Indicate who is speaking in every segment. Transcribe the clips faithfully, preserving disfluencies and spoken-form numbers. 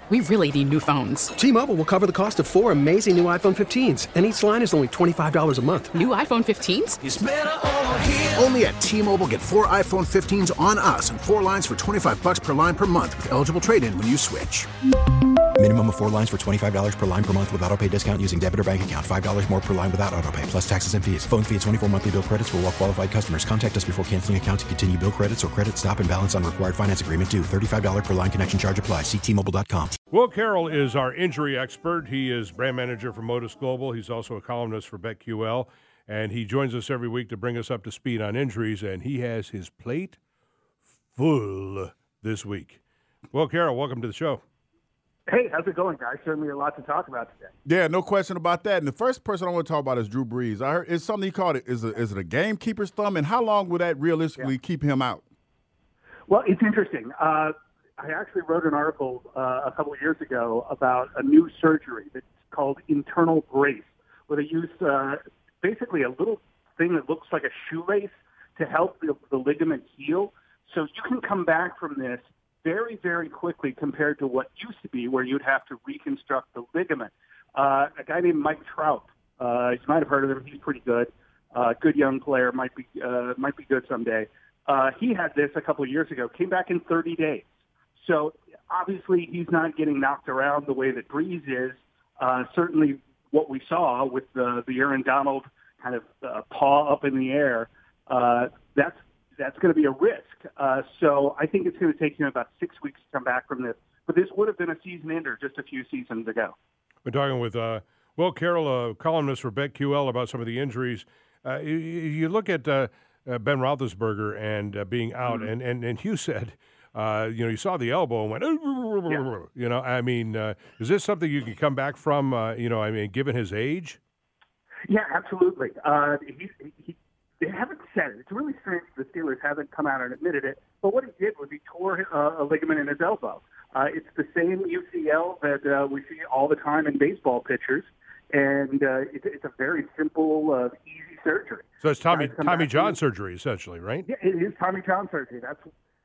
Speaker 1: We really need new phones.
Speaker 2: T-Mobile will cover the cost of four amazing new iPhone fifteens, and each line is only twenty-five dollars a month.
Speaker 1: New iPhone fifteens?
Speaker 3: It's better over here.
Speaker 4: Only at T-Mobile, get four iPhone fifteens on us and four lines for twenty-five dollars per line per month with eligible trade-in when you switch.
Speaker 5: Minimum of four lines for twenty-five dollars per line per month with autopay discount using debit or bank account. five dollars more per line without autopay, plus taxes and fees. Phone fee at twenty-four monthly bill credits for well-qualified customers. Contact us before canceling account to continue bill credits or credit stop and balance on required finance agreement due. thirty-five dollars per line connection charge applies. See T Mobile dot com.
Speaker 6: Will Carroll is our injury expert. He is brand manager for Modus Global. He's also a columnist for BetQL, and he joins us every week to bring us up to speed on injuries, and he has his plate full this week. Will Carroll, welcome to the show.
Speaker 7: Hey, how's it going, guys? Certainly a lot to talk about today.
Speaker 8: Yeah, no question about that. And the first person I want to talk about is Drew Brees. I heard it's something he called it. Is, a, is it a gamekeeper's thumb? And how long will that realistically yeah. keep him out?
Speaker 7: Well, it's interesting. Uh, I actually wrote an article uh, a couple of years ago about a new surgery that's called internal brace, where they use uh, basically a little thing that looks like a shoelace to help the, the ligament heal. So you can come back from this very, very quickly compared to what used to be, where you'd have to reconstruct the ligament. Uh, a guy named Mike Trout, uh, you might have heard of him. He's pretty good. Uh, good young player, might be uh, might be good someday. Uh, he had this a couple of years ago, came back in thirty days. So obviously he's not getting knocked around the way that Brees is. Uh, certainly what we saw with the, the Aaron Donald kind of uh, paw up in the air, uh, that's that's going to be a risk. Uh, so I think it's going to take him about six weeks to come back from this. But this would have been a season ender just a few seasons ago.
Speaker 6: We're talking with uh, Will Carroll, a columnist for BetQL, about some of the injuries. Uh, you, you look at uh, uh, Ben Roethlisberger and uh, being out, mm-hmm. and, and, and Hugh said, uh, you know, you saw the elbow and went, yeah. you know, I mean, uh, is this something you can come back from, uh, you know, I mean, given his age?
Speaker 7: Yeah, absolutely. Uh, he, he They haven't said it. It's really strange the Steelers haven't come out and admitted it. But what he did was he tore uh, a ligament in his elbow. Uh, it's the same U C L that uh, we see all the time in baseball pitchers, and uh, it's, it's a very simple, uh, easy surgery.
Speaker 6: So it's Tommy Tommy John surgery, essentially, right?
Speaker 7: Yeah, it is Tommy John surgery. That's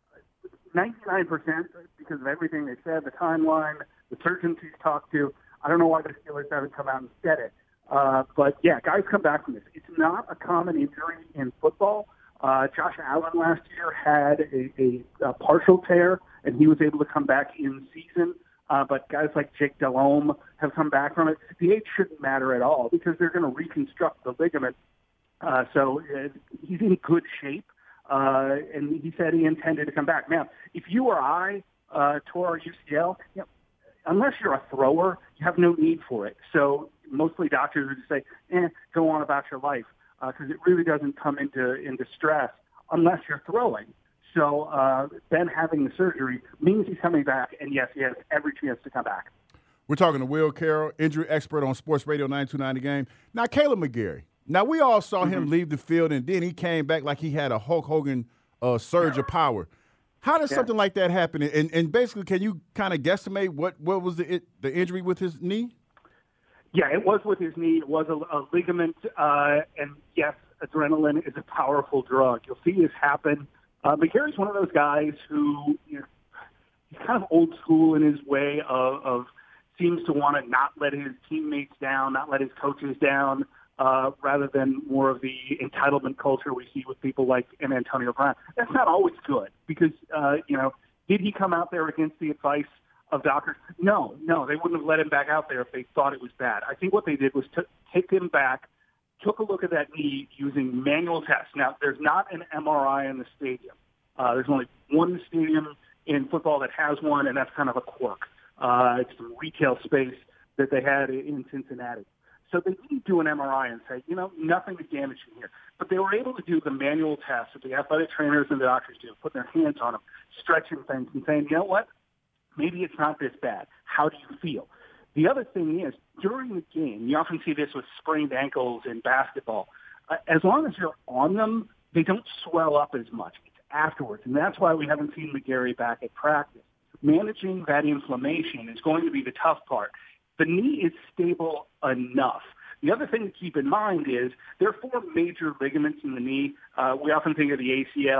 Speaker 7: ninety-nine percent because of everything they said, the timeline, the surgeons he's talked to. I don't know why the Steelers haven't come out and said it. Uh, but, yeah, guys come back from this. It's not a common injury in football. Uh, Josh Allen last year had a, a, a partial tear, and he was able to come back in season. Uh, but guys like Jake Delhomme have come back from it. The age shouldn't matter at all because they're going to reconstruct the ligament. Uh, so uh, he's in good shape, uh, and he said he intended to come back. Now, if you or I uh, tore our U C L, you know, unless you're a thrower, you have no need for it. So mostly doctors would say, eh, go on about your life, because uh, it really doesn't come into, into stress unless you're throwing. So uh, Ben having the surgery means he's coming back, and yes, he has every chance to come back.
Speaker 8: We're talking to Will Carroll, injury expert on Sports Radio nine two nine The Game. Now, Caleb McGarry. Now, we all saw mm-hmm. him leave the field, and then he came back like he had a Hulk Hogan uh, surge of power. How does yeah. something like that happen? And, and basically, can you kind of guesstimate what, what was the, it, the injury with his knee?
Speaker 7: Yeah, it was with his knee. It was a, a ligament. Uh, and, yes, adrenaline is a powerful drug. You'll see this happen. Uh, McGarry's one of those guys who, you know, he's kind of old school in his way of, of seems to want to not let his teammates down, not let his coaches down, uh, rather than more of the entitlement culture we see with people like an Antonio Brown. That's not always good because, uh, you know, did he come out there against the advice of doctors? No, no, they wouldn't have let him back out there if they thought it was bad. I think what they did was to take him back, took a look at that knee using manual tests. Now, there's not an M R I in the stadium. Uh, there's only one stadium in football that has one, and that's kind of a quirk. Uh, it's the retail space that they had in Cincinnati. So they didn't do an M R I and say, you know, nothing is damaging here. But they were able to do the manual tests that the athletic trainers and the doctors do, put their hands on them, stretching things and saying, you know what, maybe it's not this bad. How do you feel? The other thing is, during the game, you often see this with sprained ankles in basketball. Uh, as long as you're on them, they don't swell up as much. It's afterwards, and that's why we haven't seen McGarry back at practice. Managing that inflammation is going to be the tough part. The knee is stable enough. The other thing to keep in mind is there are four major ligaments in the knee. Uh, we often think of the A C L,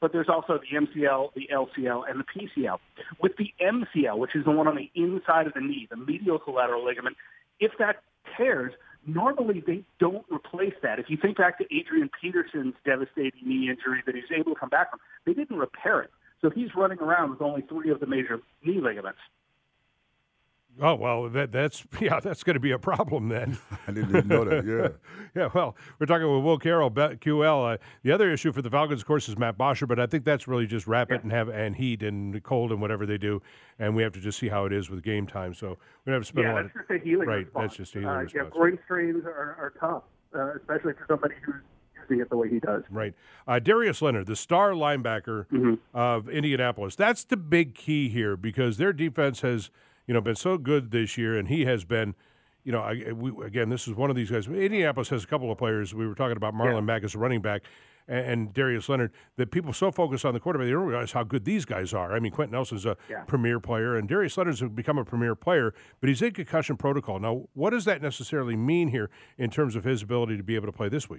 Speaker 7: but there's also the M C L, the L C L, and the P C L. With the M C L, which is the one on the inside of the knee, the medial collateral ligament, if that tears, normally they don't replace that. If you think back to Adrian Peterson's devastating knee injury that he's able to come back from, they didn't repair it. So he's running around with only three of the major knee ligaments.
Speaker 6: Oh, well, that that's yeah, that's going to be a problem then.
Speaker 8: I didn't even know that, yeah.
Speaker 6: Yeah, well, we're talking with Will Carroll, BetQL. Uh, the other issue for the Falcons, of course, is Matt Bosher, but I think that's really just wrap it
Speaker 7: yeah.
Speaker 6: and have and heat and cold and whatever they do, and we have to just see how it is with game time. So we have to spend
Speaker 7: yeah,
Speaker 6: a lot
Speaker 7: that's
Speaker 6: of,
Speaker 7: just a healing
Speaker 6: right,
Speaker 7: response.
Speaker 6: that's just a healing
Speaker 7: uh,
Speaker 6: response.
Speaker 7: Yeah, groin strains are, are tough, uh, especially for somebody who's using it the way he does.
Speaker 6: Right. Uh, Darius Leonard, the star linebacker
Speaker 7: mm-hmm.
Speaker 6: of Indianapolis. That's the big key here because their defense has – you know, been so good this year, and he has been, you know, I, we, again, this is one of these guys. Indianapolis has a couple of players. We were talking about Marlon
Speaker 7: yeah.
Speaker 6: Mack as a running back and, and Darius Leonard, that people so focus on the quarterback, they don't realize how good these guys are. I mean, Quentin Nelson's a
Speaker 7: yeah.
Speaker 6: premier player, and Darius Leonard's become a premier player, but he's in concussion protocol. Now, what does that necessarily mean here in terms of his ability to be able to play this week?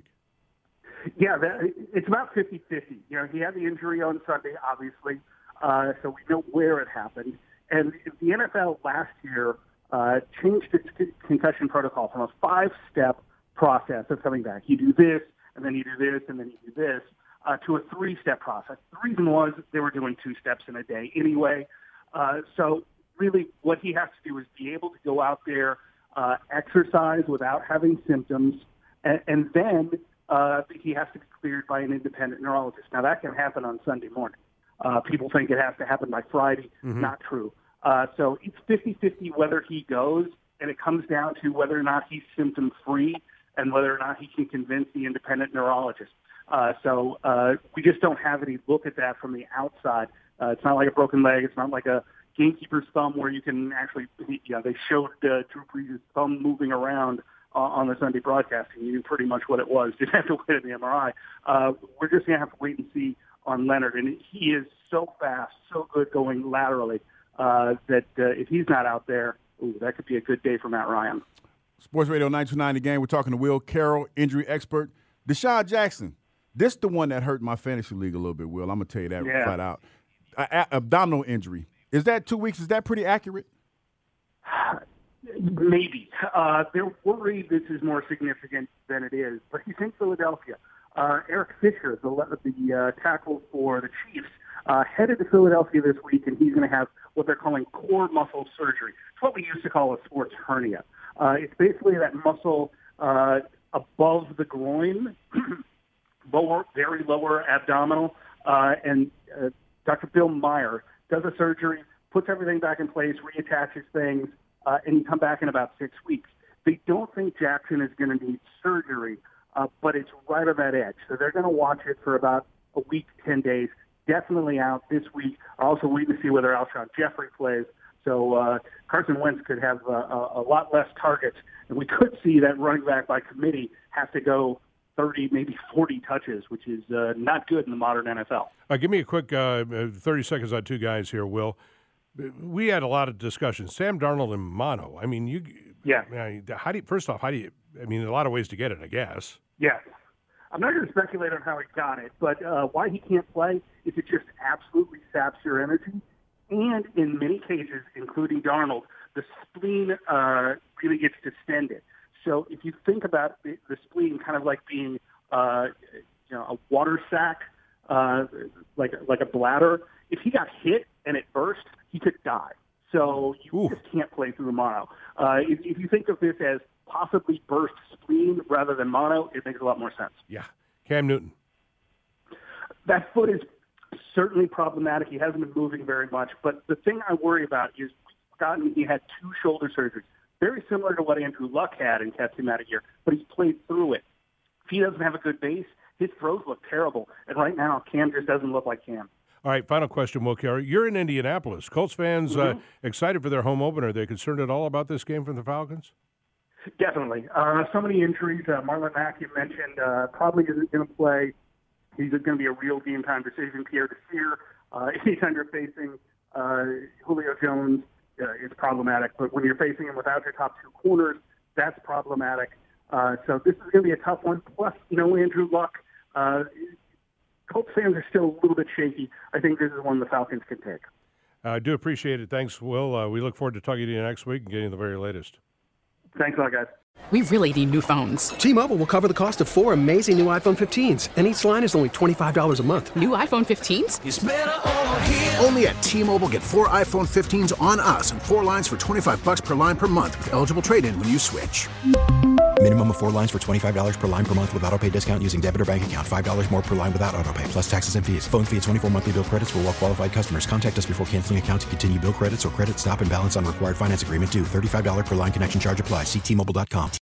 Speaker 7: Yeah, that, it's about fifty-fifty. You know, he had the injury on Sunday, obviously, uh, so we know where it happened. And the N F L last year uh, changed its concussion protocol from a five-step process of coming back. You do this, and then you do this, and then you do this, uh, to a three-step process. The reason was they were doing two steps in a day anyway. Uh, so really what he has to do is be able to go out there, uh, exercise without having symptoms, and, and then uh, he has to be cleared by an independent neurologist. Now, that can happen on Sunday morning. Uh, people think it has to happen by Friday. Mm-hmm. Not true. Uh, so it's fifty-fifty whether he goes, and it comes down to whether or not he's symptom-free and whether or not he can convince the independent neurologist. Uh, so uh, we just don't have any look at that from the outside. Uh, it's not like a broken leg. It's not like a gamekeeper's thumb where you can actually, you know, they showed uh, Drew Brees' thumb moving around uh, on the Sunday broadcast, and you knew pretty much what it was. Didn't have to wait in the M R I. Uh, we're just going to have to wait and see on Leonard, and he is so fast, so good going laterally uh, that uh, if he's not out there, ooh, that could be a good day for Matt Ryan.
Speaker 8: Sports Radio nine two nine The Game. We're talking to Will Carroll, injury expert. Deshaun Jackson, this is the one that hurt my fantasy league a little bit, Will. I'm going to tell you that
Speaker 7: yeah.
Speaker 8: flat out. A- a- abdominal injury. Is that two weeks? Is that pretty accurate?
Speaker 7: Maybe. Uh, they're worried this is more significant than it is, but he's in Philadelphia. Uh, Eric Fisher, the, the uh, tackle for the Chiefs, uh, headed to Philadelphia this week, and he's going to have what they're calling core muscle surgery. It's what we used to call a sports hernia. Uh, it's basically that muscle uh, above the groin, lower, very lower abdominal, uh, and uh, Doctor Bill Meyer does a surgery, puts everything back in place, reattaches things, uh, and he come back in about six weeks. They don't think Jackson is going to need surgery, uh, but it's right on that edge. So they're going to watch it for about a week, ten days. Definitely out this week. Also waiting to see whether Alshon Jeffrey plays. So uh, Carson Wentz could have uh, a, a lot less targets, and we could see that running back by committee have to go thirty, maybe forty touches, which is uh, not good in the modern N F L.
Speaker 6: Uh, give me a quick uh, thirty seconds on two guys here, Will. We had a lot of discussion. Sam Darnold and mono. I mean, you.
Speaker 7: Yeah.
Speaker 6: How do you, first off, how do you? I mean, a lot of ways to get it, I guess.
Speaker 7: Yes. I'm not going to speculate on how he got it, but uh, why he can't play is it just absolutely saps your energy. And in many cases, including Darnold, the spleen uh, really gets distended. So if you think about the, the spleen kind of like being, uh, you know, a water sac, uh, like like a bladder, if he got hit and it burst, he could die. So you Ooh. just can't play through mono. Uh, if, if you think of this as possibly burst spleen rather than mono, it makes a lot more sense.
Speaker 6: Yeah. Cam Newton.
Speaker 7: That foot is certainly problematic. He hasn't been moving very much. But the thing I worry about is we've forgotten he had two shoulder surgeries, very similar to what Andrew Luck had and kept him out a year, but he's played through it. If he doesn't have a good base, his throws look terrible. And right now, Cam just doesn't look like Cam.
Speaker 6: All right, final question, Will Carroll. You're in Indianapolis. Colts fans
Speaker 7: mm-hmm.
Speaker 6: uh, excited for their home opener. Are they concerned at all about this game from the Falcons?
Speaker 7: Definitely. Uh, so many injuries. Uh, Marlon Mack, you mentioned, uh, probably isn't going to play. He's going to be a real game-time decision. Pierre Desir, uh, anytime you're facing uh, Julio Jones, uh, it's problematic. But when you're facing him without your top two corners, that's problematic. Uh, so this is going to be a tough one. Plus, you know, Andrew Luck, uh, Colts fans are still a little bit shaky. I think this is one the Falcons can take.
Speaker 6: I uh, do appreciate it. Thanks, Will. Uh, we look forward to talking to you next week and getting the very latest.
Speaker 7: Thanks a lot, guys.
Speaker 1: We really need new phones.
Speaker 2: T-Mobile will cover the cost of four amazing new iPhone fifteens, and each line is only twenty-five dollars a month.
Speaker 1: New iPhone fifteens?
Speaker 4: It's better over here. Only at T-Mobile, get four iPhone fifteens on us and four lines for twenty-five bucks per line per month with eligible trade-in when you switch.
Speaker 5: Minimum of four lines for twenty-five dollars per line per month with autopay discount using debit or bank account. five dollars more per line without autopay, plus taxes and fees. Phone fee at twenty-four monthly bill credits for well-qualified customers. Contact us before canceling account to continue bill credits or credit stop and balance on required finance agreement due. thirty-five dollars per line connection charge applies. See T Mobile dot com.